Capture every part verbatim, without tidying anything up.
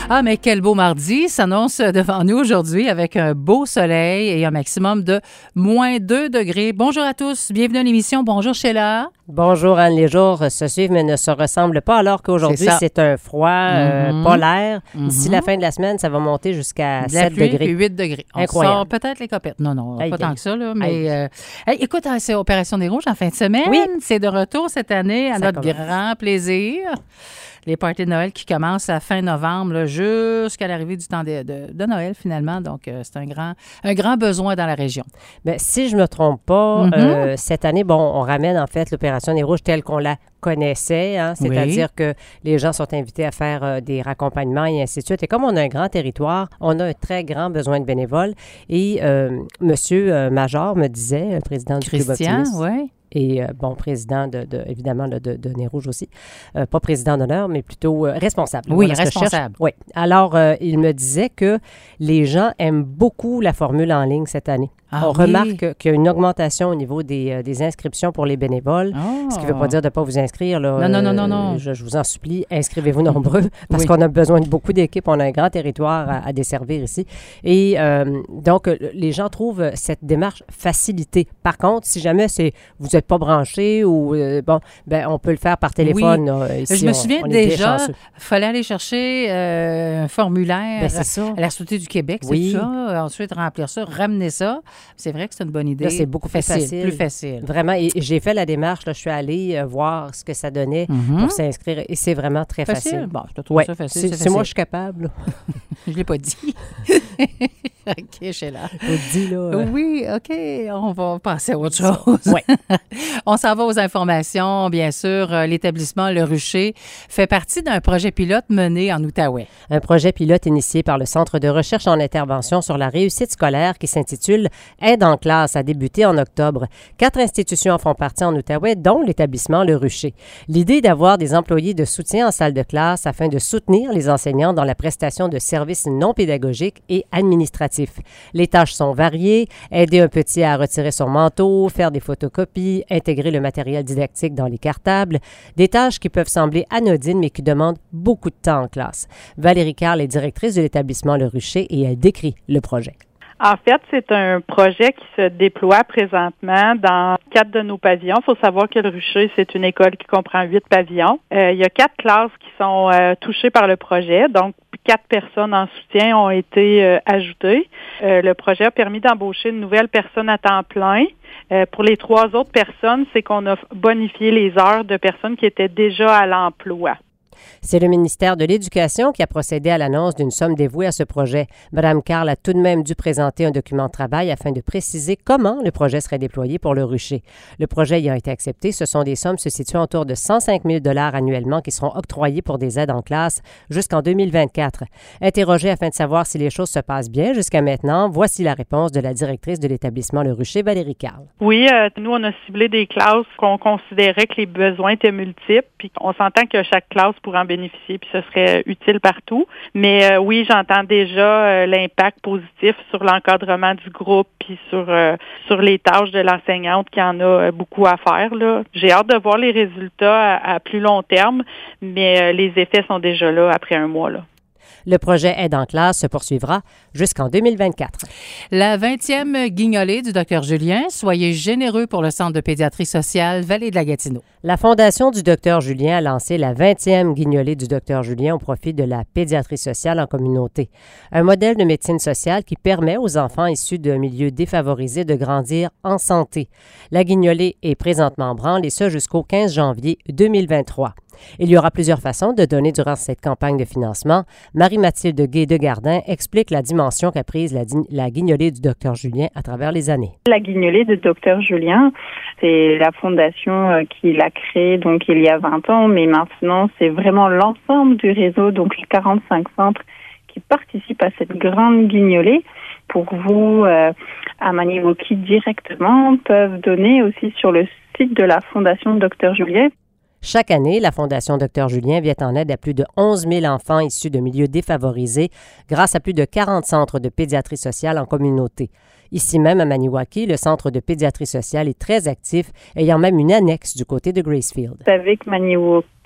Ah, mais quel beau mardi s'annonce devant nous aujourd'hui avec un beau soleil et un maximum de moins deux degrés. Bonjour à tous, bienvenue à l'émission. Bonjour Sheila. Bonjour Anne, les jours se suivent mais ne se ressemblent pas alors qu'aujourd'hui c'est, c'est un froid euh, mm-hmm. polaire. Mm-hmm. D'ici la fin de la semaine, ça va monter jusqu'à de sept pluie, degrés. Puis huit degrés. On Incroyable. sort peut-être les copettes. Non, non, aïe, pas aïe. tant que ça. Là, mais euh, hey, écoute, c'est Opération des Rouges en fin de semaine. Oui. C'est de retour cette année à ça notre commence. grand plaisir. Les parties de Noël qui commencent à fin novembre là, jusqu'à l'arrivée du temps de, de, de Noël finalement. Donc, euh, c'est un grand, un grand besoin dans la région. Bien, si je ne me trompe pas, mm-hmm. euh, cette année, bon, on ramène en fait l'Opération des Rouges telle qu'on la connaissait, hein, c'est-à-dire oui. que les gens sont invités à faire euh, des raccompagnements et ainsi de suite. Et comme on a un grand territoire, on a un très grand besoin de bénévoles. Et euh, Monsieur euh, Major me disait, le président du Club Optimiste, oui. et euh, bon, président de, de évidemment là, de, de Nez Rouge aussi, euh, pas président d'honneur, mais plutôt euh, responsable. Oui, voilà responsable. Oui. Alors, euh, il me disait que les gens aiment beaucoup la formule en ligne cette année. Ah, On oui. remarque qu'il y a une augmentation au niveau des, euh, des inscriptions pour les bénévoles, oh. ce qui ne veut pas dire de ne pas vous inscrire. Là, non, non, non, non, non. Euh, je, je vous en supplie, inscrivez-vous nombreux parce oui. qu'on a besoin de beaucoup d'équipes. On a un grand territoire à, à desservir ici. Et euh, donc, les gens trouvent cette démarche facilitée. Par contre, si jamais c'est, vous n'êtes pas branché ou, euh, bon, ben, on peut le faire par téléphone. Oui. Là, ici, je me on, souviens on déjà, il fallait aller chercher euh, un formulaire ben, c'est ça. à la Sûreté du Québec, c'est oui. ça. Ensuite, remplir ça, ramener ça. C'est vrai que c'est une bonne idée. Là, c'est beaucoup facile, plus facile. Plus facile. Vraiment. Et j'ai fait la démarche. Là, je suis allée euh, voir ce que ça donnait mm-hmm. pour s'inscrire. Et c'est vraiment très facile. facile. Bon, je te trouve ouais. ça facile. C'est, c'est, c'est facile. moi, je suis capable. Je ne l'ai pas dit. OK, Sheila. Je te dis, là. Euh... Oui, OK. On va passer à autre chose. Oui. On s'en va aux informations. Bien sûr, l'établissement Le Rucher fait partie d'un projet pilote mené en Outaouais. Un projet pilote initié par le Centre de recherche en intervention sur la réussite scolaire qui s'intitule « Aide en classe » a débuté en octobre. Quatre institutions en font partie en Outaouais, dont l'établissement Le Rucher. L'idée est d'avoir des employés de soutien en salle de classe afin de soutenir les enseignants dans la prestation de services non pédagogiques et administratifs. Les tâches sont variées, aider un petit à retirer son manteau, faire des photocopies, intégrer le matériel didactique dans les cartables, des tâches qui peuvent sembler anodines mais qui demandent beaucoup de temps en classe. Valérie Carle est directrice de l'établissement Le Rucher et elle décrit le projet. En fait, c'est un projet qui se déploie présentement dans quatre de nos pavillons. Il faut savoir que le Rucher, c'est une école qui comprend huit pavillons. Euh, il y a quatre classes qui sont euh, touchées par le projet, donc quatre personnes en soutien ont été euh, ajoutées. Euh, le projet a permis d'embaucher une nouvelle personne à temps plein. Euh, pour les trois autres personnes, c'est qu'on a bonifié les heures de personnes qui étaient déjà à l'emploi. C'est le ministère de l'Éducation qui a procédé à l'annonce d'une somme dévouée à ce projet. Mme Carle a tout de même dû présenter un document de travail afin de préciser comment le projet serait déployé pour le Rucher. Le projet ayant été accepté, ce sont des sommes se situant autour de cent cinq mille dollars annuellement qui seront octroyées pour des aides en classe jusqu'en deux mille vingt-quatre. Interrogée afin de savoir si les choses se passent bien jusqu'à maintenant, voici la réponse de la directrice de l'établissement Le Rucher, Valérie Carle. Oui, euh, nous, on a ciblé des classes qu'on considérait que les besoins étaient multiples, puis on s'entend que chaque classe pourrait en bénéficier, puis ce serait utile partout. Mais euh, oui, j'entends déjà euh, l'impact positif sur l'encadrement du groupe, puis sur euh, sur les tâches de l'enseignante qui en a euh, beaucoup à faire, là. J'ai hâte de voir les résultats à, à plus long terme, mais euh, les effets sont déjà là après un mois, là. Le projet Aide en classe se poursuivra jusqu'en deux mille vingt-quatre. La vingtième guignolée du docteur Julien. Soyez généreux pour le Centre de pédiatrie sociale Vallée de la Gatineau. La Fondation du docteur Julien a lancé la vingtième guignolée du docteur Julien au profit de la pédiatrie sociale en communauté. Un modèle de médecine sociale qui permet aux enfants issus d'un milieu défavorisé de grandir en santé. La guignolée est présentement en branle et ce jusqu'au quinze janvier deux mille vingt-trois. Il y aura plusieurs façons de donner durant cette campagne de financement. Marie-Mathilde Gué-Degardin explique la dimension qu'a prise la, la guignolée du docteur Julien à travers les années. La guignolée du docteur Julien, c'est la fondation qui l'a créée donc il y a vingt ans, mais maintenant c'est vraiment l'ensemble du réseau, donc les quarante-cinq centres qui participent à cette grande guignolée. Pour vous, euh, à Maniwaki directement, peuvent donner aussi sur le site de la Fondation docteur Julien. Chaque année, la Fondation docteur Julien vient en aide à plus de onze mille enfants issus de milieux défavorisés grâce à plus de quarante centres de pédiatrie sociale en communauté. Ici même à Maniwaki, le centre de pédiatrie sociale est très actif, ayant même une annexe du côté de Gracefield. Vous savez que Maniwaki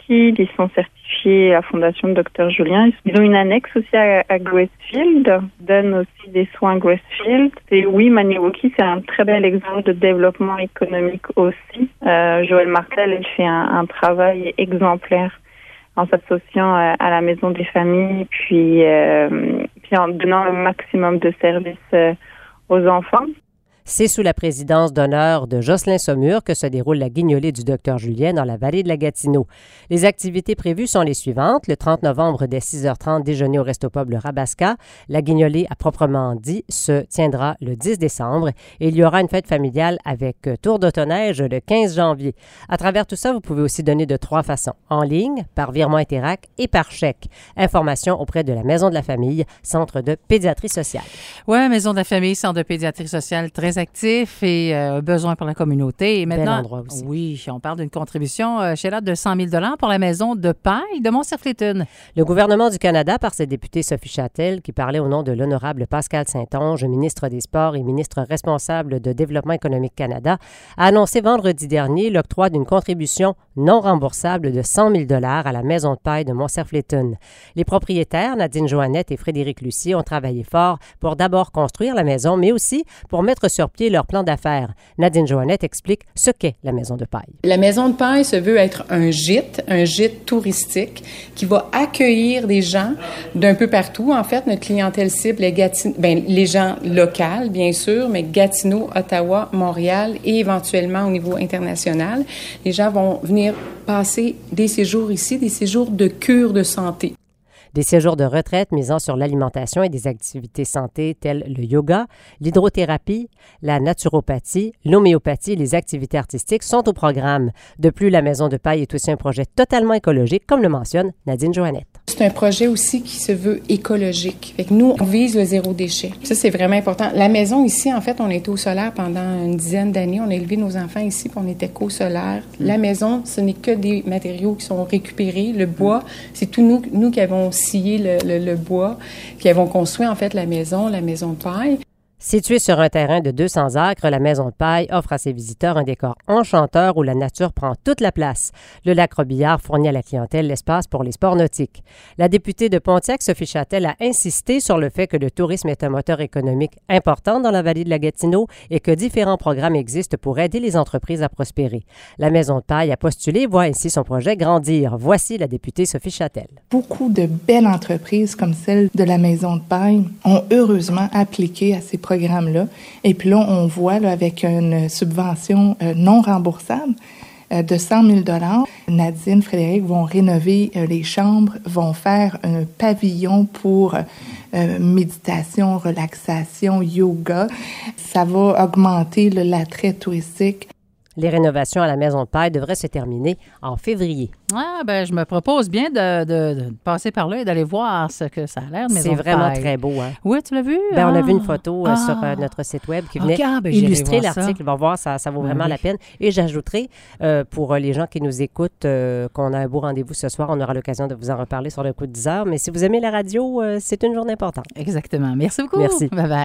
Laurentides, ils sont certifiés à la Fondation Docteur Julien. Ils ont une annexe aussi à, à Gracefield, donnent aussi des soins à Gracefield. Et oui, Maniwaki, c'est un très bel exemple de développement économique aussi. Euh, Joëlle Martel, elle fait un, un travail exemplaire en s'associant à, à la Maison des familles, puis, euh, puis en donnant le maximum de services euh, aux enfants. C'est sous la présidence d'honneur de Jocelyn Saumur que se déroule la guignolée du docteur Julien dans la vallée de la Gatineau. Les activités prévues sont les suivantes. Le trente novembre, dès six heures trente, déjeuner au Resto Pub Le Rabasca. La guignolée, à proprement dit, se tiendra le dix décembre. Et il y aura une fête familiale avec tour d'autoneige le quinze janvier. À travers tout ça, vous pouvez aussi donner de trois façons. En ligne, par virement Interac et par chèque. Information auprès de la Maison de la Famille, Centre de pédiatrie sociale. Oui, Maison de la Famille, Centre de pédiatrie sociale, très actif et euh, besoin pour la communauté. Et maintenant, bel endroit aussi. Oui, on parle d'une contribution, euh, chez là, de cent mille dollars pour la maison de paille de Mont-Cerflétune. Le gouvernement du Canada, par ses députés Sophie Châtel, qui parlait au nom de l'honorable Pascal Saint-Onge, ministre des Sports et ministre responsable de Développement économique Canada, a annoncé vendredi dernier l'octroi d'une contribution non remboursable de cent mille dollars à la maison de paille de Mont-Cerflétune. Les propriétaires, Nadine Joannette et Frédéric Lucier, ont travaillé fort pour d'abord construire la maison, mais aussi pour mettre sur pied leur plan d'affaires. Nadine Joannette explique ce qu'est la maison de paille. La maison de paille se veut être un gîte, un gîte touristique qui va accueillir des gens d'un peu partout. En fait, notre clientèle cible est Gatineau, ben, les gens locaux, bien sûr, mais Gatineau, Ottawa, Montréal et éventuellement au niveau international. Les gens vont venir passer des séjours ici, des séjours de cure de santé. Des séjours de retraite misant sur l'alimentation et des activités santé telles le yoga, l'hydrothérapie, la naturopathie, l'homéopathie et les activités artistiques sont au programme. De plus, la Maison de paille est aussi un projet totalement écologique, comme le mentionne Nadine Joannette. C'est un projet aussi qui se veut écologique. Fait que nous, on vise le zéro déchet. Ça, c'est vraiment important. La maison ici, en fait, on était au solaire pendant une dizaine d'années. On a élevé nos enfants ici, puis on était qu'au solaire. La maison, ce n'est que des matériaux qui sont récupérés. Le bois, c'est tout nous, nous qui avons scié le, le, le bois, qui avons construit, en fait, la maison, la maison de paille. Située sur un terrain de deux cents acres, la Maison de paille offre à ses visiteurs un décor enchanteur où la nature prend toute la place. Le lac Robillard fournit à la clientèle l'espace pour les sports nautiques. La députée de Pontiac, Sophie Châtel, a insisté sur le fait que le tourisme est un moteur économique important dans la vallée de la Gatineau et que différents programmes existent pour aider les entreprises à prospérer. La Maison de paille a postulé et voit ainsi son projet grandir. Voici la députée Sophie Châtel. Beaucoup de belles entreprises comme celle de la Maison de paille ont heureusement appliqué à ces programmes programme-là. Et puis là, on voit là, avec une subvention euh, non remboursable euh, de cent mille dollars, Nadine, Frédéric vont rénover euh, les chambres, vont faire un pavillon pour euh, méditation, relaxation, yoga. Ça va augmenter là, l'attrait touristique. Les rénovations à la Maison de paille devraient se terminer en février. Ah, ben je me propose bien de, de, de passer par là et d'aller voir ce que ça a l'air de Maison de paille. C'est vraiment très beau, hein? Oui, tu l'as vu? Ben, ah. On a vu une photo ah. sur euh, notre site web qui venait okay, ben, illustrer l'article. On va voir, ça, ça vaut ben, vraiment oui. la peine. Et j'ajouterai, euh, pour les gens qui nous écoutent, euh, qu'on a un beau rendez-vous ce soir. On aura l'occasion de vous en reparler sur le coup de dix heures. Mais si vous aimez la radio, euh, c'est une journée importante. Exactement. Merci beaucoup. Merci. Bye bye.